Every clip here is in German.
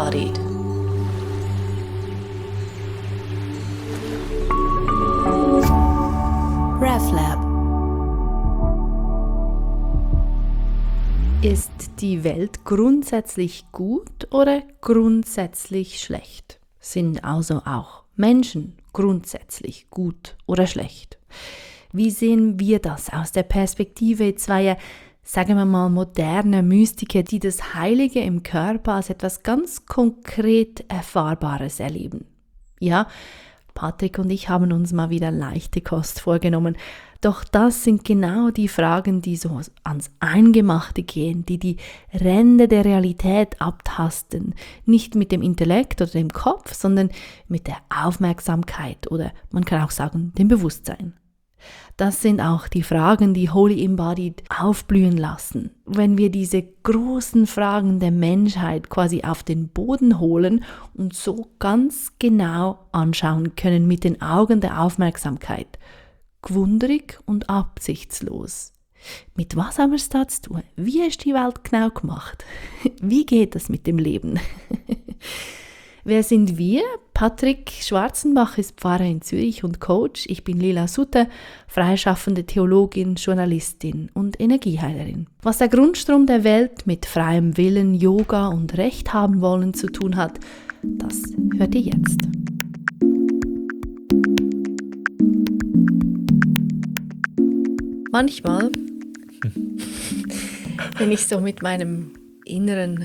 embodied. RefLab. Ist die Welt grundsätzlich gut oder grundsätzlich schlecht? Sind also auch Menschen grundsätzlich gut oder schlecht? Wie sehen wir das aus der Perspektive zweier, sagen wir mal, moderner Mystiker, die das Heilige im Körper als etwas ganz konkret Erfahrbares erleben? Ja, Patrick und ich haben uns mal wieder leichte Kost vorgenommen. Doch das sind genau die Fragen, die so ans Eingemachte gehen, die die Ränder der Realität abtasten. Nicht mit dem Intellekt oder dem Kopf, sondern mit der Aufmerksamkeit oder man kann auch sagen, dem Bewusstsein. Das sind auch die Fragen, die Holy Embodied aufblühen lassen. Wenn wir diese großen Fragen der Menschheit quasi auf den Boden holen und so ganz genau anschauen können mit den Augen der Aufmerksamkeit. Gwunderig und absichtslos. Mit was haben wir es da zu tun? Wie ist die Welt genau gemacht? Wie geht das mit dem Leben? Wer sind wir? Patrick Schwarzenbach ist Pfarrer in Zürich und Coach. Ich bin Lila Sutter, freischaffende Theologin, Journalistin und Energieheilerin. Was der Grundstrom der Welt mit freiem Willen, Yoga und Recht haben wollen zu tun hat, das hört ihr jetzt. Manchmal, wenn ich so mit meinem inneren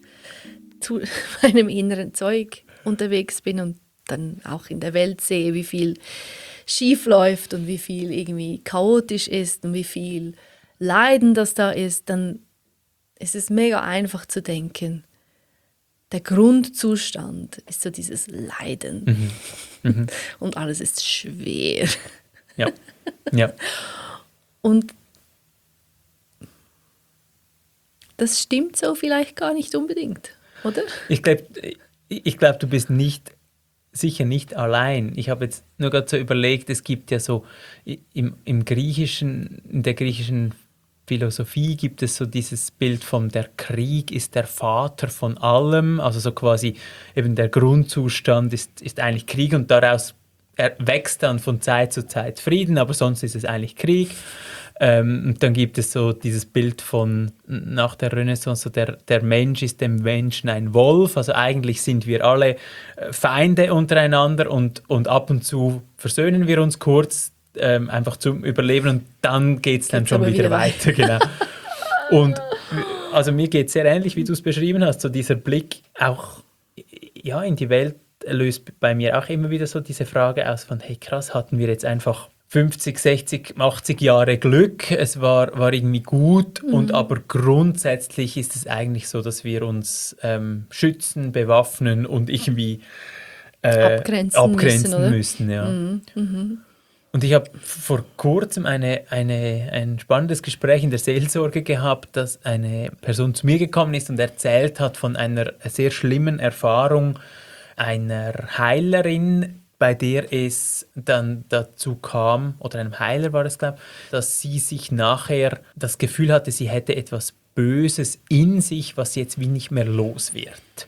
Zeug unterwegs bin und dann auch in der Welt sehe, wie viel schief läuft und wie viel irgendwie chaotisch ist und wie viel Leiden das da ist, dann ist es mega einfach zu denken, der Grundzustand ist so dieses Leiden. Und alles ist schwer. Ja. Ja. Und das stimmt so vielleicht gar nicht unbedingt, oder? Ich glaube, du bist sicher nicht allein. Ich habe jetzt nur gerade so überlegt, es gibt ja so im Griechischen, in der griechischen Philosophie gibt es so dieses Bild von der Krieg ist der Vater von allem, also so quasi eben der Grundzustand ist eigentlich Krieg und daraus wächst dann von Zeit zu Zeit Frieden, aber sonst ist es eigentlich Krieg. Und dann gibt es so dieses Bild von nach der Renaissance, so der Mensch ist dem Menschen ein Wolf, also eigentlich sind wir alle Feinde untereinander und ab und zu versöhnen wir uns kurz, einfach zum Überleben und dann geht es dann schon wieder weiter. Genau. Und also mir geht es sehr ähnlich, wie du es beschrieben hast, so dieser Blick auch ja, in die Welt löst bei mir auch immer wieder so diese Frage aus von, hey krass, hatten wir jetzt einfach 50, 60, 80 Jahre Glück, es war irgendwie gut und aber grundsätzlich ist es eigentlich so, dass wir uns schützen, bewaffnen und irgendwie abgrenzen müssen. Ja. Und ich habe vor kurzem ein spannendes Gespräch in der Seelsorge gehabt, dass eine Person zu mir gekommen ist und erzählt hat von einer sehr schlimmen Erfahrung einer Heilerin, bei der es dann dazu kam, oder einem Heiler war es, glaube ich, dass sie sich nachher das Gefühl hatte, sie hätte etwas Böses in sich, was jetzt wie nicht mehr los wird.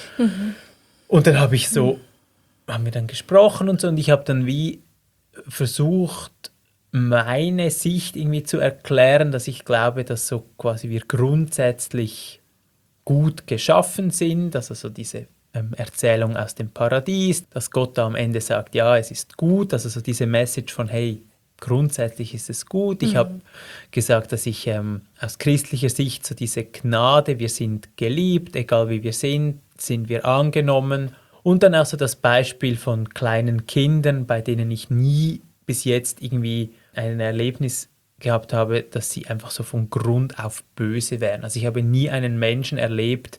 Und dann haben wir dann gesprochen und so, und ich habe dann wie versucht, meine Sicht irgendwie zu erklären, dass ich glaube, dass so quasi wir grundsätzlich gut geschaffen sind, also so diese Erzählung aus dem Paradies, dass Gott da am Ende sagt, ja, es ist gut, also so diese Message von, hey, grundsätzlich ist es gut. Ich habe gesagt, dass ich aus christlicher Sicht so diese Gnade, wir sind geliebt, egal wie wir sind wir angenommen. Und dann auch so das Beispiel von kleinen Kindern, bei denen ich nie bis jetzt irgendwie ein Erlebnis gehabt habe, dass sie einfach so von Grund auf böse wären. Also ich habe nie einen Menschen erlebt,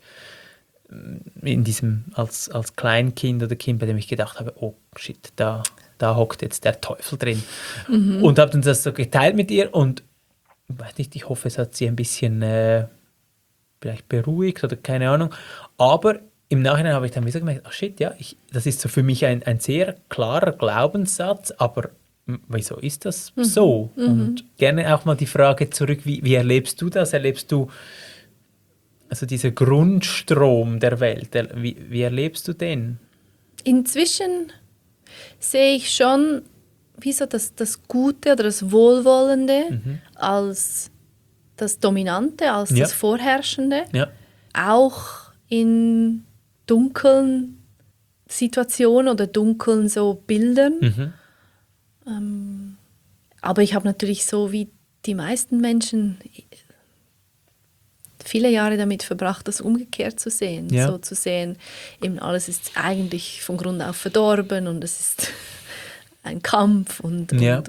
in diesem als Kleinkind oder Kind, bei dem ich gedacht habe, oh shit, da hockt jetzt der Teufel drin. Und habe dann das so geteilt mit ihr und weiß nicht, ich hoffe, es hat sie ein bisschen vielleicht beruhigt oder keine Ahnung. Aber im Nachhinein habe ich dann wieder gemerkt, ach shit, ja, das ist so für mich ein sehr klarer Glaubenssatz, aber wieso ist das so? Und gerne auch mal die Frage zurück, wie erlebst du das? Erlebst du also dieser Grundstrom der Welt, wie erlebst du den? Inzwischen sehe ich schon, wie so das Gute oder das Wohlwollende als das Dominante, als das Vorherrschende. Ja. Auch in dunklen Situationen oder dunklen so Bildern. Aber ich habe natürlich so wie die meisten Menschen viele Jahre damit verbracht, das umgekehrt zu sehen. Ja. So zu sehen, eben alles ist eigentlich von Grund auf verdorben und es ist ein Kampf und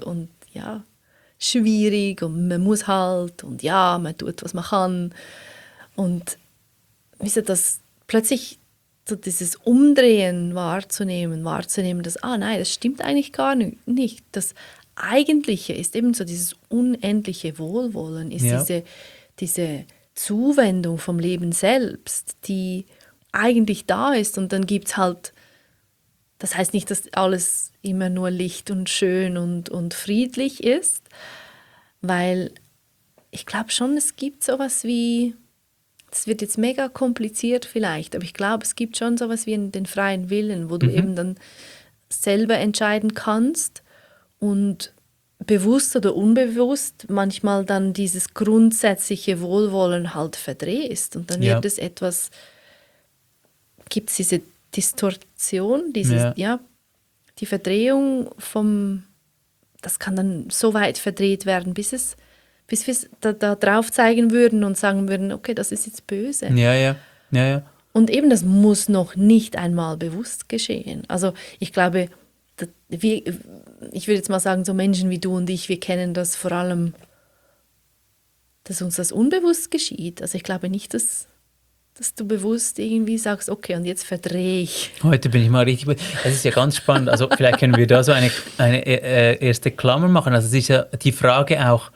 schwierig und man muss halt und ja, man tut, was man kann. Und wie das plötzlich so dieses Umdrehen wahrzunehmen, dass, nein, das stimmt eigentlich gar nicht. Das Eigentliche ist eben so dieses unendliche Wohlwollen, ist diese Zuwendung vom Leben selbst, die eigentlich da ist. Und dann gibt es halt, das heißt nicht, dass alles immer nur Licht und schön und friedlich ist, weil ich glaube schon, es gibt sowas wie, das wird jetzt mega kompliziert vielleicht, aber ich glaube, es gibt schon sowas wie den freien Willen, wo du eben dann selber entscheiden kannst und bewusst oder unbewusst manchmal dann dieses grundsätzliche Wohlwollen halt verdrehst und dann wird es etwas, gibt es diese Distorsion, die Verdrehung das kann dann so weit verdreht werden, bis wir es da drauf zeigen würden und sagen würden, okay, das ist jetzt böse. Ja. Und eben, das muss noch nicht einmal bewusst geschehen. Also ich glaube, ich würde jetzt mal sagen, so Menschen wie du und ich, wir kennen das vor allem, dass uns das unbewusst geschieht. Also ich glaube nicht, dass du bewusst irgendwie sagst, okay, und jetzt verdrehe ich. Heute bin ich mal richtig... Das ist ja ganz spannend. Also vielleicht können wir da so eine erste Klammer machen. Also es ist ja die Frage auch,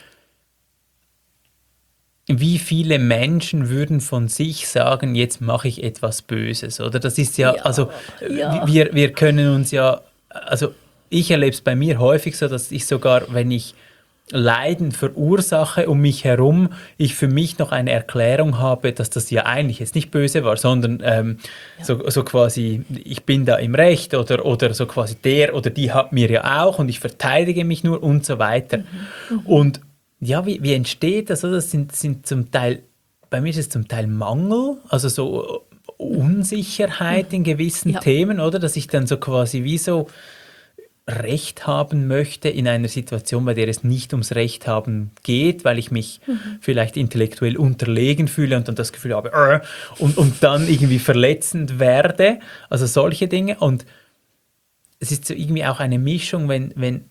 wie viele Menschen würden von sich sagen, jetzt mache ich etwas Böses, oder? Das ist wir können uns also ich erlebe es bei mir häufig so, dass ich sogar, wenn ich Leiden verursache um mich herum, ich für mich noch eine Erklärung habe, dass das ja eigentlich jetzt nicht böse war, sondern so quasi, ich bin da im Recht oder so quasi der oder die hat mir ja auch und ich verteidige mich nur und so weiter. Und ja, wie entsteht das? Das sind zum Teil, bei mir ist es zum Teil Mangel, also so Unsicherheit in gewissen Themen, oder? Dass ich dann so quasi wie so Recht haben möchte in einer Situation, bei der es nicht ums Recht haben geht, weil ich mich vielleicht intellektuell unterlegen fühle und dann das Gefühl habe, und dann irgendwie verletzend werde. Also solche Dinge. Und es ist so irgendwie auch eine Mischung, wenn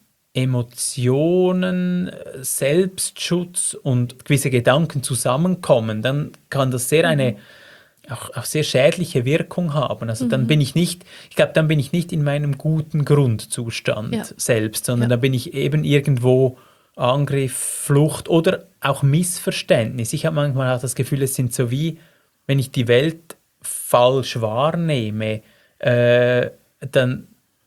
Emotionen, Selbstschutz und gewisse Gedanken zusammenkommen, dann kann das sehr eine auch sehr schädliche Wirkung haben. Also dann bin ich nicht in meinem guten Grundzustand selbst, sondern da bin ich eben irgendwo Angriff, Flucht oder auch Missverständnis. Ich habe manchmal auch das Gefühl, es sind so wie, wenn ich die Welt falsch wahrnehme, dann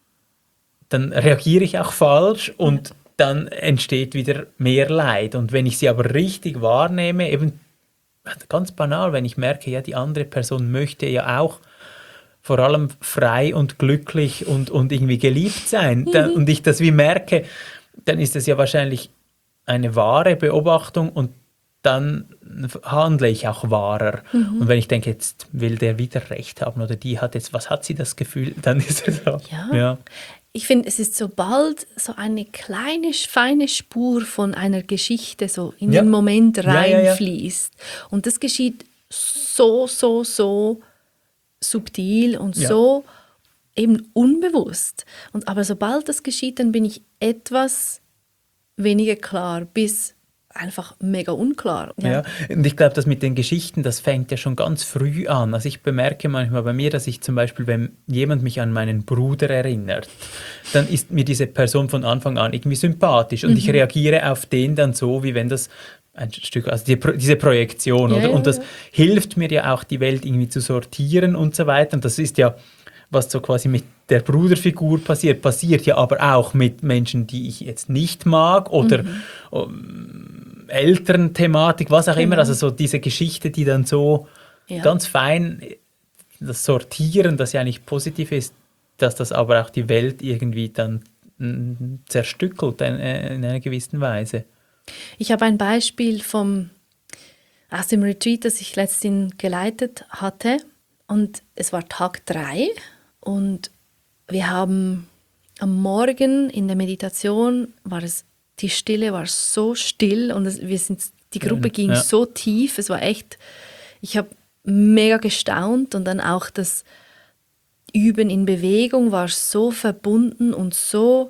reagiere ich auch falsch und dann entsteht wieder mehr Leid. Und wenn ich sie aber richtig wahrnehme, eben ganz banal, wenn ich merke, ja, die andere Person möchte ja auch vor allem frei und glücklich und irgendwie geliebt sein, und ich das wie merke, dann ist das ja wahrscheinlich eine wahre Beobachtung und dann handle ich auch wahrer. Und wenn ich denke, jetzt will der wieder Recht haben oder die hat jetzt, was hat sie das Gefühl, dann ist es so. Ja. Ich finde, es ist sobald so eine kleine, feine Spur von einer Geschichte so in den Moment reinfließt. Und das geschieht so subtil und so eben unbewusst. Aber sobald das geschieht, dann bin ich etwas weniger klar, bis einfach mega unklar. Ja, und ich glaube, das mit den Geschichten, das fängt ja schon ganz früh an. Also ich bemerke manchmal bei mir, dass ich zum Beispiel, wenn jemand mich an meinen Bruder erinnert, dann ist mir diese Person von Anfang an irgendwie sympathisch und ich reagiere auf den dann so, wie wenn das ein Stück, also diese Projektion, oder? Und das hilft mir ja auch, die Welt irgendwie zu sortieren und so weiter. Und das ist ja, was so quasi mit der Bruderfigur passiert ja aber auch mit Menschen, die ich jetzt nicht mag oder Elternthematik, was auch immer, also so diese Geschichte, die dann so ganz fein das Sortieren, das ja eigentlich positiv ist, dass das aber auch die Welt irgendwie dann zerstückelt in einer gewissen Weise. Ich habe ein Beispiel aus dem Retreat, das ich letztens geleitet hatte. Und es war Tag 3 und wir haben am Morgen in der Meditation die Stille war so still und die Gruppe ging so tief. Es war echt, ich habe mega gestaunt und dann auch das Üben in Bewegung war so verbunden und so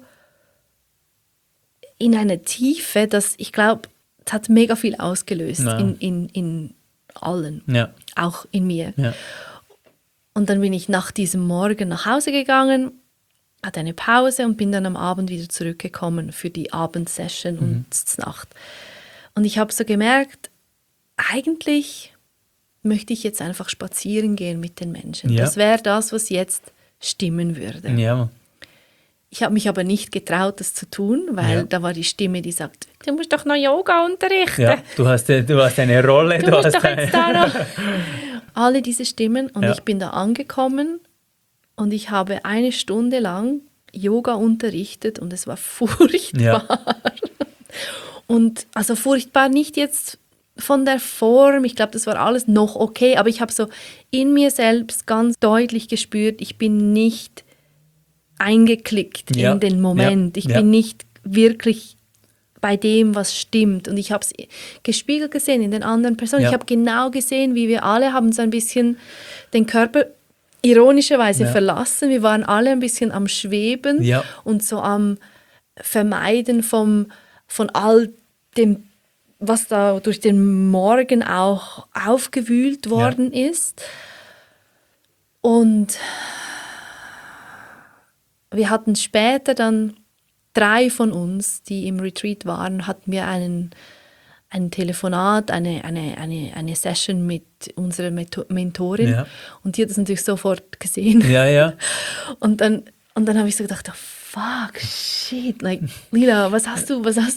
in einer Tiefe, dass ich glaube, es hat mega viel ausgelöst in allen, auch in mir. Ja. Und dann bin ich nach diesem Morgen nach Hause gegangen, hatte eine Pause und bin dann am Abend wieder zurückgekommen für die Abendsession und Nacht. Und ich habe so gemerkt, eigentlich möchte ich jetzt einfach spazieren gehen mit den Menschen. Ja. Das wäre das, was jetzt stimmen würde. Ja. Ich habe mich aber nicht getraut, das zu tun, weil da war die Stimme, die sagt, du musst doch noch Yoga unterrichten. Ja, du hast eine Rolle. Du musst doch jetzt da noch. Alle diese Stimmen und ich bin da angekommen und ich habe 1 Stunde lang Yoga unterrichtet und es war furchtbar. Ja. Und also furchtbar nicht jetzt von der Form, ich glaube, das war alles noch okay, aber ich habe so in mir selbst ganz deutlich gespürt, ich bin nicht eingeklickt in den Moment. Ich bin nicht wirklich bei dem, was stimmt. Und ich habe es gespiegelt gesehen in den anderen Personen. Ich habe genau gesehen, wie wir alle haben so ein bisschen den Körper ironischerweise verlassen. Wir waren alle ein bisschen am Schweben und so am Vermeiden von all dem, was da durch den Morgen auch aufgewühlt worden ist. Und wir hatten später dann 3 von uns, die im Retreat waren, hatten wir ein Telefonat, eine Session mit unserer Mentorin. Ja. Und die hat das natürlich sofort gesehen. Ja, ja. Und dann habe ich so gedacht, oh, fuck, shit, like, Lila, was hast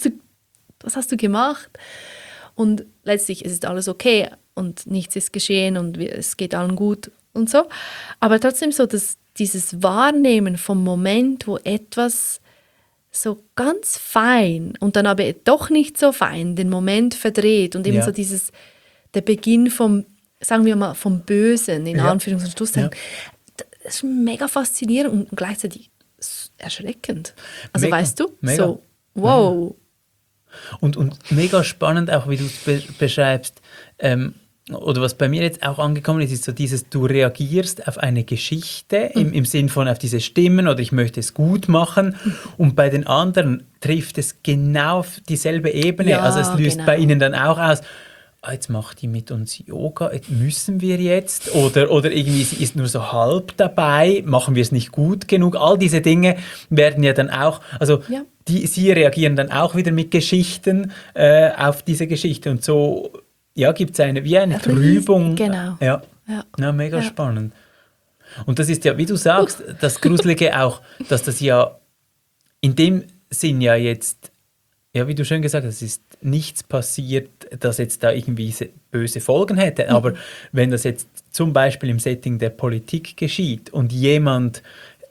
du gemacht? Und letztlich ist alles okay und nichts ist geschehen und es geht allen gut und so. Aber trotzdem so, dieses Wahrnehmen vom Moment, wo etwas so ganz fein und dann aber doch nicht so fein den Moment verdreht und eben so der Beginn sagen wir mal, vom Bösen, in Anführungs- und Schlusszeichen. Das ist mega faszinierend und gleichzeitig erschreckend. Also mega, weißt du, mega. So, wow. Und mega spannend auch, wie du es beschreibst, oder was bei mir jetzt auch angekommen ist so dieses, du reagierst auf eine Geschichte im Sinn von auf diese Stimmen oder ich möchte es gut machen und bei den anderen trifft es genau auf dieselbe Ebene. Ja, also es löst bei ihnen dann auch aus, jetzt macht die mit uns Yoga, müssen wir jetzt? Oder irgendwie sie ist nur so halb dabei, machen wir es nicht gut genug? All diese Dinge werden ja dann auch, also sie reagieren dann auch wieder mit Geschichten auf diese Geschichte und so gibt es eine Trübung. Genau. Ja, mega spannend. Und das ist ja, wie du sagst, das Gruselige auch, dass das ja in dem Sinn ja jetzt, wie du schön gesagt hast, es ist nichts passiert, das jetzt da irgendwie böse Folgen hätte. Aber wenn das jetzt zum Beispiel im Setting der Politik geschieht und jemand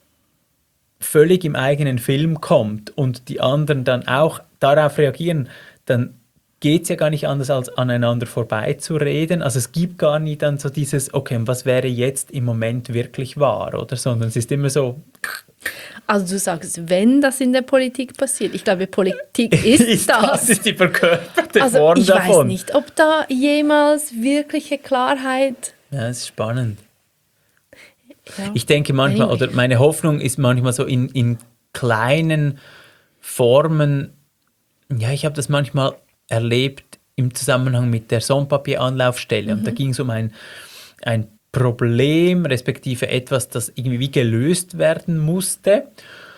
völlig im eigenen Film kommt und die anderen dann auch darauf reagieren, dann geht es ja gar nicht anders, als aneinander vorbeizureden. Also es gibt gar nicht dann so dieses, okay, was wäre jetzt im Moment wirklich wahr, oder? Sondern es ist immer so... Also du sagst, wenn das in der Politik passiert, ich glaube, Politik ist das. Das ist die verkörperte also Form davon. Ich weiß nicht, ob da jemals wirkliche Klarheit... Ja, das ist spannend. Ja. Ich denke manchmal, oder meine Hoffnung ist manchmal so in kleinen Formen, ich habe das manchmal erlebt im Zusammenhang mit der Sans-Papier-Anlaufstelle. Und da ging es um ein Problem, respektive etwas, das irgendwie wie gelöst werden musste.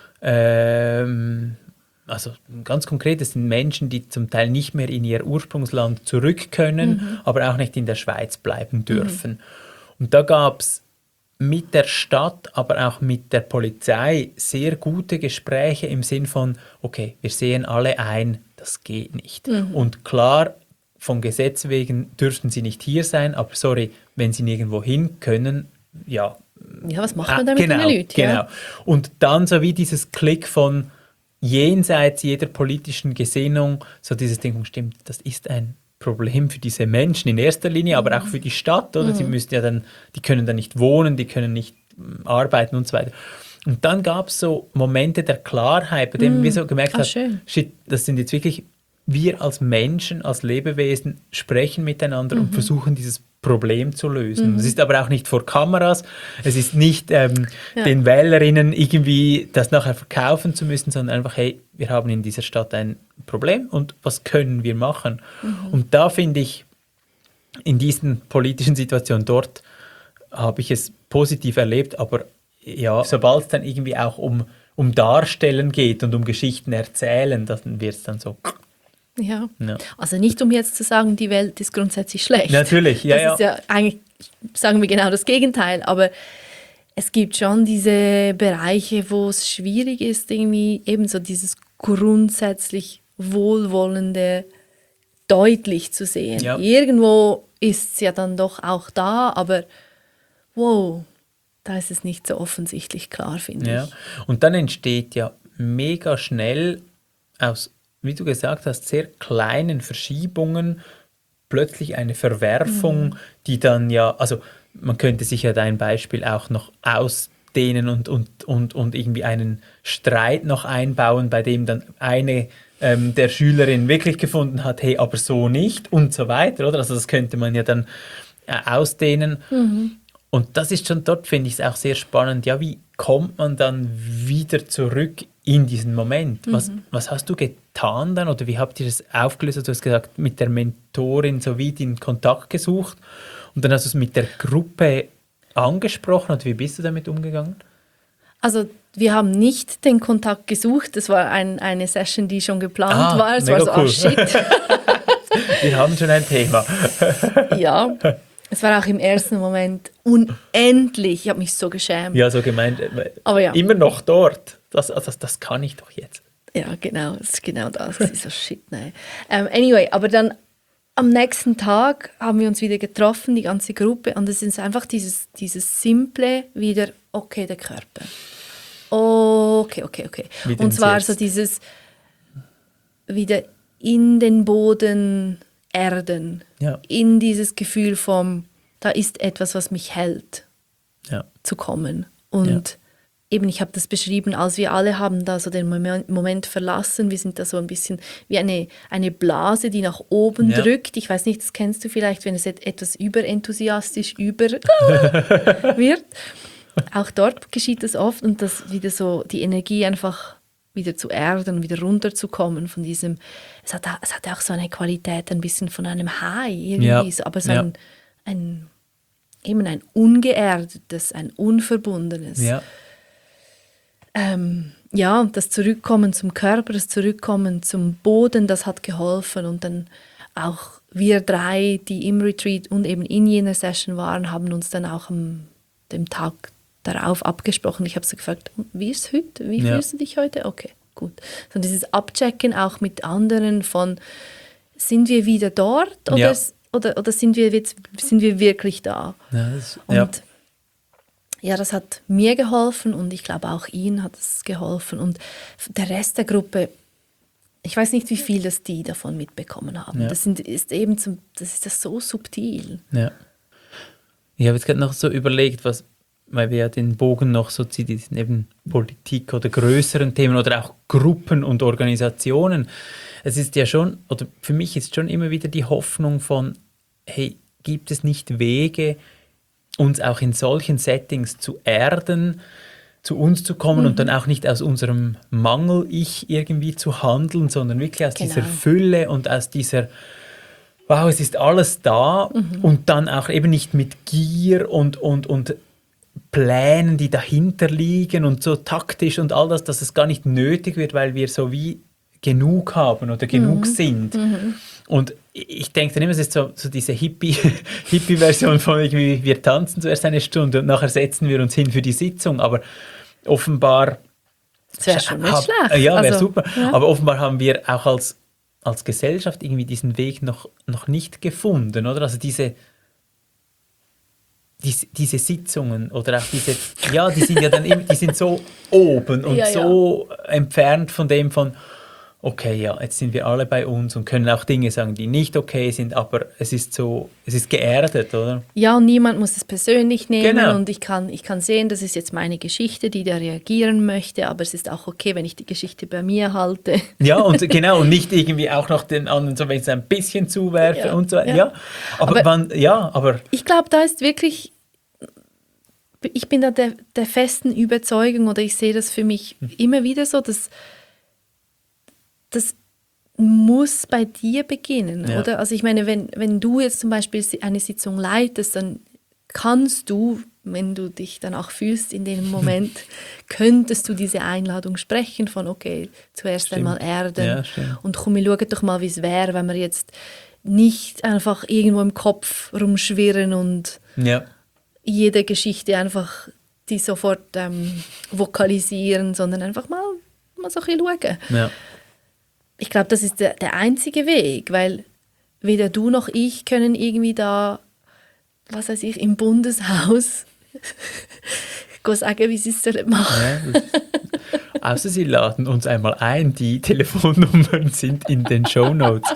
Also ganz konkret, es sind Menschen, die zum Teil nicht mehr in ihr Ursprungsland zurück können, aber auch nicht in der Schweiz bleiben dürfen. Und da gab es mit der Stadt, aber auch mit der Polizei sehr gute Gespräche im Sinn von, okay, wir sehen alle ein, das geht nicht. Und klar, vom Gesetz wegen dürften sie nicht hier sein, aber sorry, wenn sie nirgendwo hin können, ja. Ja, was macht man damit mit den Leuten? Genau. Ja? Und dann so wie dieses Klick von jenseits jeder politischen Gesinnung, so dieses Ding, stimmt, das ist ein Problem für diese Menschen in erster Linie, aber auch für die Stadt, oder? Sie müssen ja dann, die können da nicht wohnen, die können nicht arbeiten und so weiter. Und dann gab es so Momente der Klarheit, bei denen wir so gemerkt haben, shit, das sind jetzt wirklich, wir als Menschen, als Lebewesen sprechen miteinander und versuchen dieses Problem zu lösen. Es ist aber auch nicht vor Kameras, es ist nicht den Wählerinnen irgendwie das nachher verkaufen zu müssen, sondern einfach, hey, wir haben in dieser Stadt ein Problem und was können wir machen? Und da finde ich, in diesen politischen Situationen dort habe ich es positiv erlebt, aber ja, sobald es dann irgendwie auch um Darstellen geht und um Geschichten erzählen, dann wird es dann so... Ja. Also nicht, um jetzt zu sagen, die Welt ist grundsätzlich schlecht. Natürlich, ja. Das ist ja eigentlich, sagen wir genau das Gegenteil, aber es gibt schon diese Bereiche, wo es schwierig ist, irgendwie eben so dieses grundsätzlich Wohlwollende deutlich zu sehen. Ja. Irgendwo ist es ja dann doch auch da, aber wow, da ist es nicht so offensichtlich klar, finde ich. Und dann entsteht ja mega schnell aus, wie du gesagt hast, sehr kleinen Verschiebungen plötzlich eine Verwerfung, die dann ja, also man könnte sich ja dein Beispiel auch noch ausdehnen und irgendwie einen Streit noch einbauen, bei dem dann eine der Schülerin wirklich gefunden hat, hey, aber so nicht und so weiter, oder? Also das könnte man ja dann ausdehnen. Und das ist schon dort, finde ich es auch sehr spannend, ja, wie kommt man dann wieder zurück in diesen Moment? Was hast du getan dann oder wie habt ihr das aufgelöst? Du hast gesagt, mit der Mentorin so wie den Kontakt gesucht und dann hast du es mit der Gruppe angesprochen und wie bist du damit umgegangen? Also wir haben nicht den Kontakt gesucht, das war eine Session, die schon geplant war. Es war so, cool. shit. Wir haben schon ein Thema. Ja, es war auch im ersten Moment unendlich. Ich habe mich so geschämt. Ja, so gemeint, aber ja. Immer noch dort. Das kann ich doch jetzt. Ja, genau, das ist genau das. Das ist so shit, nein. Anyway, aber dann am nächsten Tag haben wir uns wieder getroffen, die ganze Gruppe, und es ist einfach dieses simple wieder, okay, der Körper. Okay. Und zwar so dieses wieder in den Boden erden, in dieses Gefühl vom, da ist etwas, was mich hält, zu kommen. Und eben, ich habe das beschrieben, als wir alle haben da so den Moment verlassen, wir sind da so ein bisschen wie eine Blase, die nach oben drückt. Ich weiß nicht, das kennst du vielleicht, wenn es etwas überenthusiastisch wird. Auch dort geschieht das oft, und das wieder so die Energie einfach wieder zu erden, wieder runterzukommen von diesem, es hat auch so eine Qualität ein bisschen von einem High irgendwie, so, aber so ein ungeerdetes, ein unverbundenes. Das Zurückkommen zum Körper, das Zurückkommen zum Boden, das hat geholfen. Und dann auch wir drei, die im Retreat und eben in jener Session waren, haben uns dann auch dem Tag darauf abgesprochen. Ich habe sie gefragt, wie ist es heute? Wie fühlst du dich heute? Okay, gut. So dieses Abchecken auch mit anderen von, sind wir wieder dort oder sind wir wirklich da? Das hat mir geholfen und ich glaube auch ihnen hat es geholfen. Und der Rest der Gruppe, ich weiß nicht, wie viel das die davon mitbekommen haben. Das ist das so subtil. Ja. Ich habe jetzt gerade noch so überlegt, weil wir ja den Bogen noch so zu diesen eben Politik oder größeren Themen oder auch Gruppen und Organisationen. Es ist ja schon, oder für mich ist schon immer wieder die Hoffnung von, hey, gibt es nicht Wege, uns auch in solchen Settings zu erden, zu uns zu kommen und dann auch nicht aus unserem Mangel-Ich irgendwie zu handeln, sondern wirklich aus dieser Fülle und aus dieser, wow, es ist alles da und dann auch eben nicht mit Gier und Plänen, die dahinter liegen und so taktisch und all das, dass es gar nicht nötig wird, weil wir so wie genug haben oder genug sind. Und ich denke dann immer, es ist so diese Hippie-Version von irgendwie, wir tanzen zuerst eine Stunde und nachher setzen wir uns hin für die Sitzung, aber offenbar... Das wäre schon nicht schlecht. Ja, wäre super. Ja. Aber offenbar haben wir auch als als Gesellschaft irgendwie diesen Weg noch nicht gefunden, oder? Also diese Sitzungen oder auch die sind ja dann immer, die sind so oben und so entfernt von dem okay, ja, jetzt sind wir alle bei uns und können auch Dinge sagen, die nicht okay sind, aber es ist geerdet, oder? Ja, und niemand muss es persönlich nehmen Genau. Und ich kann sehen, das ist jetzt meine Geschichte, die da reagieren möchte, aber es ist auch okay, wenn ich die Geschichte bei mir halte. Ja, und genau, und nicht irgendwie auch noch den anderen so, wenn ich es ein bisschen zuwerfe und so weiter. Ja. Aber ich glaube, da ist wirklich, ich bin da der festen Überzeugung oder ich sehe das für mich immer wieder so, dass das muss bei dir beginnen, oder? Also ich meine, wenn du jetzt zum Beispiel eine Sitzung leitest, dann kannst du, wenn du dich dann auch fühlst in dem Moment, könntest du diese Einladung sprechen von, okay, zuerst einmal erden und komm, wir schauen doch mal, wie es wäre, wenn wir jetzt nicht einfach irgendwo im Kopf rumschwirren und jede Geschichte einfach die sofort vokalisieren, sondern einfach mal so ein bisschen schauen. Ja. Ich glaube, das ist der einzige Weg, weil weder du noch ich können irgendwie da, was weiß ich, im Bundeshaus sagen, wie sie es machen. Ja, außer sie laden uns einmal ein, die Telefonnummern sind in den Shownotes.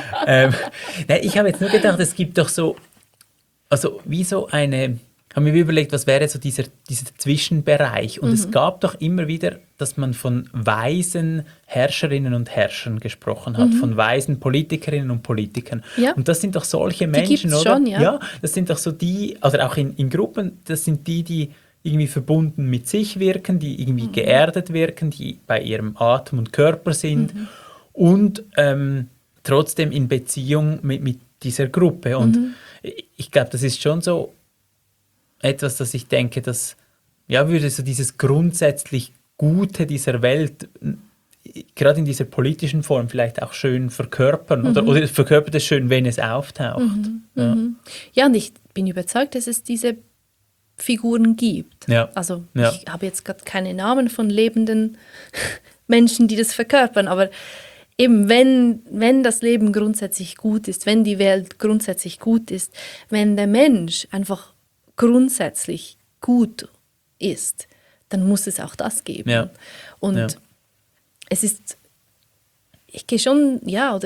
Ich habe jetzt nur gedacht, es gibt doch so, also wie so eine, haben wir überlegt, was wäre so dieser Zwischenbereich. Und es gab doch immer wieder, dass man von weisen Herrscherinnen und Herrschern gesprochen hat, von weisen Politikerinnen und Politikern. Ja. Und das sind doch solche Menschen, die oder? Schon, ja. Ja, das sind doch so die, oder auch in Gruppen, das sind die irgendwie verbunden mit sich wirken, die irgendwie geerdet wirken, die bei ihrem Atem und Körper sind und trotzdem in Beziehung mit dieser Gruppe. Und ich glaube, das ist schon so etwas, dass ich denke, dass würde so dieses grundsätzlich Gute dieser Welt gerade in dieser politischen Form vielleicht auch schön verkörpern oder verkörpert es schön, wenn es auftaucht. Ja, und ich bin überzeugt, dass es diese Figuren gibt. Ja. Also ich habe jetzt gerade keine Namen von lebenden Menschen, die das verkörpern, aber eben wenn das Leben grundsätzlich gut ist, wenn die Welt grundsätzlich gut ist, wenn der Mensch einfach grundsätzlich gut ist, dann muss es auch das geben. Ja. Und es ist, ich gehe schon, oder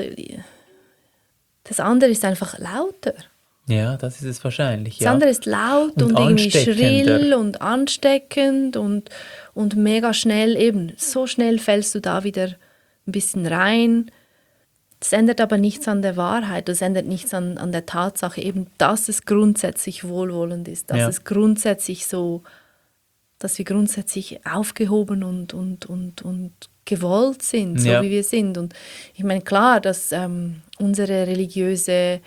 das andere ist einfach lauter. Ja, das ist es wahrscheinlich. Das andere ist laut und irgendwie schrill und ansteckend und mega schnell eben. So schnell fällst du da wieder ein bisschen rein. Das ändert aber nichts an der Wahrheit, das ändert nichts an der Tatsache, eben, dass es grundsätzlich wohlwollend ist, dass es grundsätzlich so, dass wir grundsätzlich aufgehoben und gewollt sind, so wie wir sind. Und ich meine, klar, dass unsere religiöse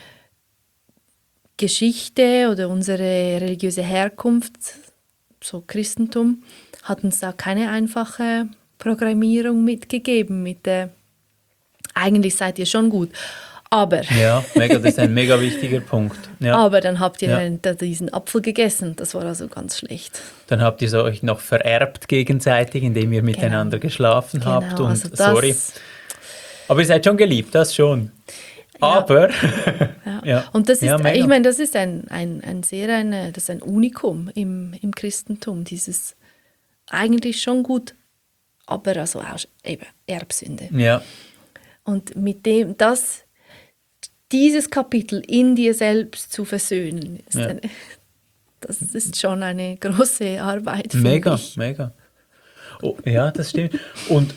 Geschichte oder unsere religiöse Herkunft, so Christentum, hat uns da keine einfache Programmierung mitgegeben mit der eigentlich seid ihr schon gut, aber... Ja, das ist ein mega wichtiger Punkt. Ja. Aber dann habt ihr diesen Apfel gegessen, das war also ganz schlecht. Dann habt ihr euch noch vererbt gegenseitig, indem ihr miteinander geschlafen habt. Und also sorry. Aber ihr seid schon geliebt, das schon. Ja. Aber... Und das ist, ich meine, das ist das ist ein Unikum im Christentum, dieses eigentlich schon gut, aber also auch eben Erbsünde. Ja. Und mit dem, dieses Kapitel in dir selbst zu versöhnen, das ist schon eine große Arbeit. Mega. Oh, ja, das stimmt. Und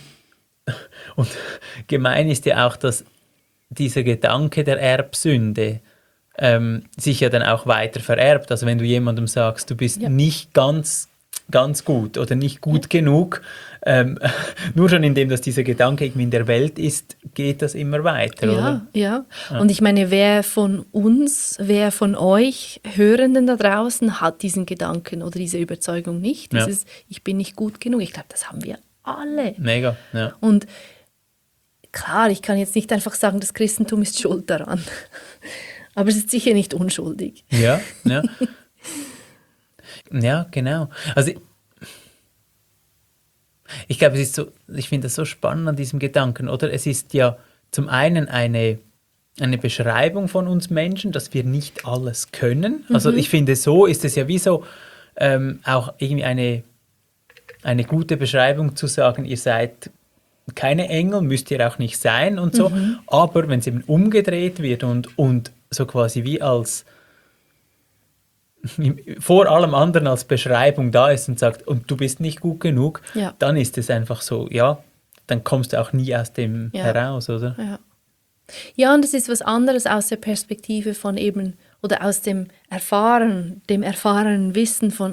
gemein ist ja auch, dass dieser Gedanke der Erbsünde sich ja dann auch weiter vererbt. Also wenn du jemandem sagst, du bist nicht ganz gut oder nicht gut genug, nur schon indem, dass dieser Gedanke irgendwie in der Welt ist, geht das immer weiter, oder? Ja. Und ich meine, wer von euch Hörenden da draußen hat diesen Gedanken oder diese Überzeugung nicht? Dieses, ich bin nicht gut genug. Ich glaube, das haben wir alle. Mega, ja. Und klar, ich kann jetzt nicht einfach sagen, das Christentum ist schuld daran. Aber es ist sicher nicht unschuldig. Ja. Ja, genau. Also ich glaube, ich finde das so spannend an diesem Gedanken, oder? Es ist ja zum einen eine Beschreibung von uns Menschen, dass wir nicht alles können. Also ich finde, so ist es ja wie so auch irgendwie eine gute Beschreibung zu sagen, ihr seid keine Engel, müsst ihr auch nicht sein und so. Aber wenn es eben umgedreht wird und so quasi wie als vor allem anderen als Beschreibung da ist und sagt, und du bist nicht gut genug, dann ist es einfach so, ja, dann kommst du auch nie aus dem heraus, oder? Ja, und es ist was anderes aus der Perspektive von eben, oder aus dem erfahrenen Wissen von,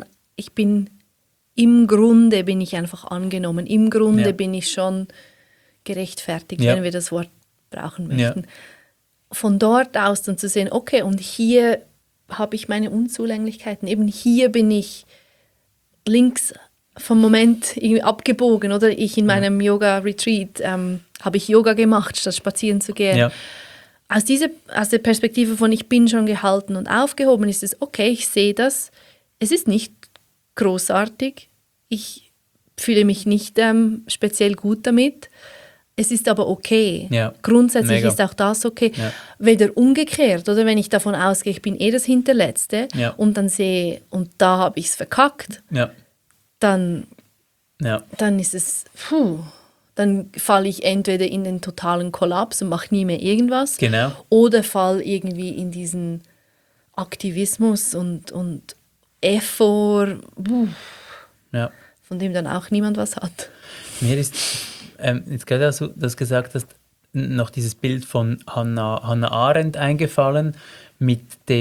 im Grunde bin ich einfach angenommen, im Grunde bin ich schon gerechtfertigt, wenn wir das Wort brauchen möchten. Ja. Von dort aus dann zu sehen, okay, und hier habe ich meine Unzulänglichkeiten, eben hier bin ich links vom Moment irgendwie abgebogen, oder ich in meinem Yoga-Retreat habe ich Yoga gemacht, statt spazieren zu gehen. Ja. Aus der Perspektive von ich bin schon gehalten und aufgehoben, ist es okay, ich sehe das, es ist nicht großartig, ich fühle mich nicht speziell gut damit, es ist aber okay. Ja. Grundsätzlich ist auch das okay. Ja. Weder umgekehrt, oder wenn ich davon ausgehe, ich bin das Hinterletzte und dann sehe, und da habe ich es verkackt, dann ist es, dann falle ich entweder in den totalen Kollaps und mache nie mehr irgendwas oder falle irgendwie in diesen Aktivismus und Effort, von dem dann auch niemand was hat. Mir ist jetzt gerade, als du das gesagt hast, noch dieses Bild von Hannah Arendt eingefallen mit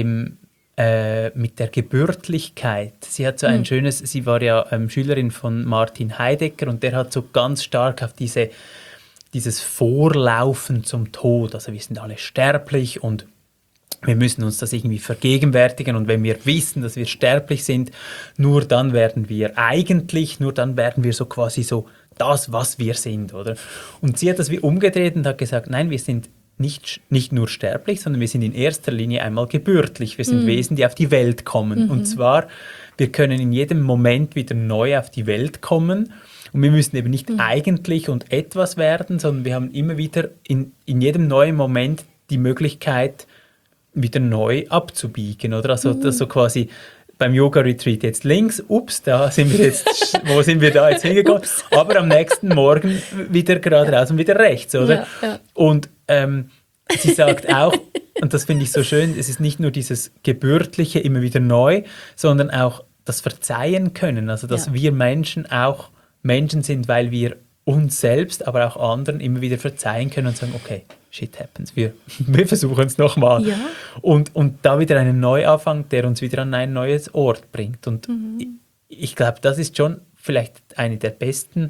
der Gebürtlichkeit. Sie hat so ein schönes, sie war ja Schülerin von Martin Heidegger und der hat so ganz stark auf dieses Vorlaufen zum Tod, also wir sind alle sterblich und wir müssen uns das irgendwie vergegenwärtigen und wenn wir wissen, dass wir sterblich sind, nur dann werden wir so quasi so das, was wir sind, oder? Und sie hat das wie umgedreht und hat gesagt, nein, wir sind nicht nur sterblich, sondern wir sind in erster Linie einmal gebürtlich. Wir sind Wesen, die auf die Welt kommen. Und zwar, wir können in jedem Moment wieder neu auf die Welt kommen und wir müssen eben nicht eigentlich und etwas werden, sondern wir haben immer wieder in jedem neuen Moment die Möglichkeit, wieder neu abzubiegen, oder? Also das so quasi beim Yoga-Retreat jetzt links, da sind wir jetzt, wo sind wir da jetzt hingekommen? Aber am nächsten Morgen wieder geradeaus und wieder rechts, oder? Ja. Und sie sagt auch, und das finde ich so schön, es ist nicht nur dieses Gebürtliche immer wieder neu, sondern auch das Verzeihen können, also dass wir Menschen auch Menschen sind, weil wir uns selbst, aber auch anderen immer wieder verzeihen können und sagen, okay, shit happens, wir versuchen es nochmal. Ja. Und da wieder einen Neuanfang, der uns wieder an ein neues Ort bringt. Und ich glaube, das ist schon vielleicht eine der besten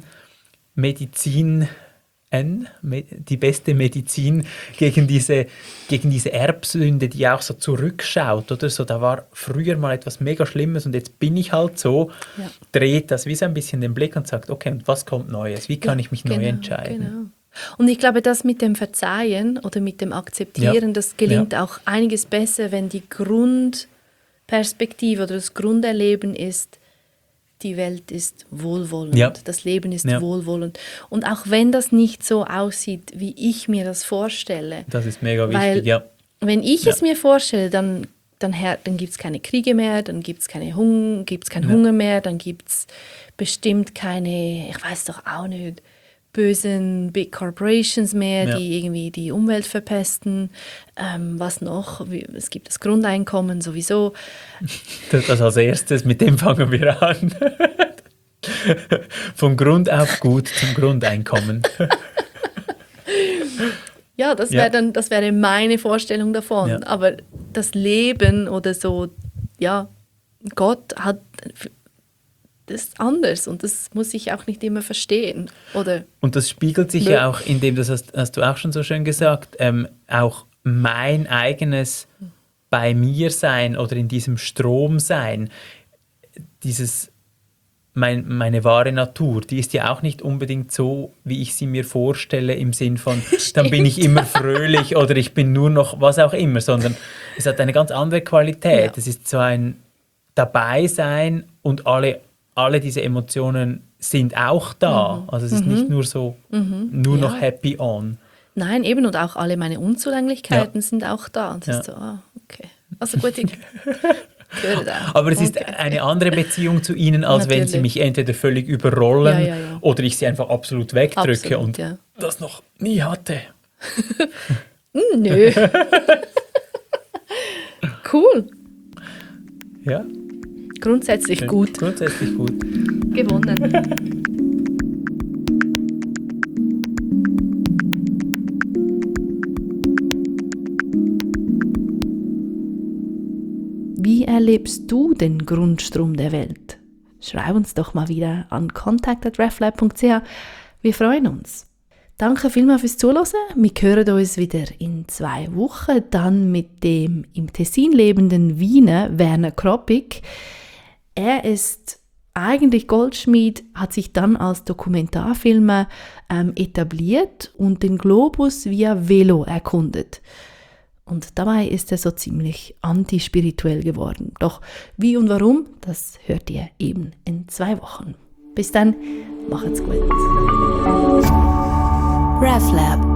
die beste Medizin gegen diese Erbsünde, die auch so zurückschaut, oder so, da war früher mal etwas mega Schlimmes und jetzt bin ich halt so, dreht das wie so ein bisschen den Blick und sagt, okay, und was kommt Neues? Wie kann ich mich neu entscheiden? Genau. Und ich glaube, das mit dem Verzeihen oder mit dem Akzeptieren, das gelingt auch einiges besser, wenn die Grundperspektive oder das Grunderleben ist, die Welt ist wohlwollend, das Leben ist wohlwollend. Und auch wenn das nicht so aussieht, wie ich mir das vorstelle. Das ist mega wichtig, wenn ich es mir vorstelle, dann gibt es keine Kriege mehr, dann gibt es keinen Hunger mehr, dann gibt es bestimmt keine, ich weiß doch auch nicht, bösen Big Corporations mehr, die irgendwie die Umwelt verpesten. Was noch? Es gibt das Grundeinkommen sowieso. Das als erstes, mit dem fangen wir an. Vom Grund auf gut zum Grundeinkommen. Ja, das wäre meine Vorstellung davon. Ja. Aber das Leben oder so, Gott hat das ist anders und das muss ich auch nicht immer verstehen. Oder und das spiegelt sich ja auch in dem, das hast du auch schon so schön gesagt, auch mein eigenes bei mir sein oder in diesem Strom sein, meine wahre Natur, die ist ja auch nicht unbedingt so, wie ich sie mir vorstelle, im Sinn von, dann bin ich immer fröhlich oder ich bin nur noch was auch immer, sondern es hat eine ganz andere Qualität. Es ist so ein Dabeisein und alle diese Emotionen sind auch da. Also es ist nicht nur so, nur noch happy on. Nein, eben, und auch alle meine Unzulänglichkeiten sind auch da. Das ist so, okay. Also gut, ich höre da. Aber es ist eine andere Beziehung zu Ihnen, als wenn Sie mich entweder völlig überrollen oder ich Sie einfach absolut wegdrücke und das noch nie hatte. Nö. Cool. Ja. Grundsätzlich gut. Grundsätzlich gut. Gewonnen. Wie erlebst du den Grundstrom der Welt? Schreib uns doch mal wieder an contact@reflab.ch. Wir freuen uns. Danke vielmals fürs Zuhören. Wir hören uns wieder in 2 Wochen, dann mit dem im Tessin lebenden Wiener Werner Kroppig. Er ist eigentlich Goldschmied, hat sich dann als Dokumentarfilmer etabliert und den Globus via Velo erkundet. Und dabei ist er so ziemlich antispirituell geworden. Doch wie und warum, das hört ihr eben in 2 Wochen. Bis dann, macht's gut. RefLab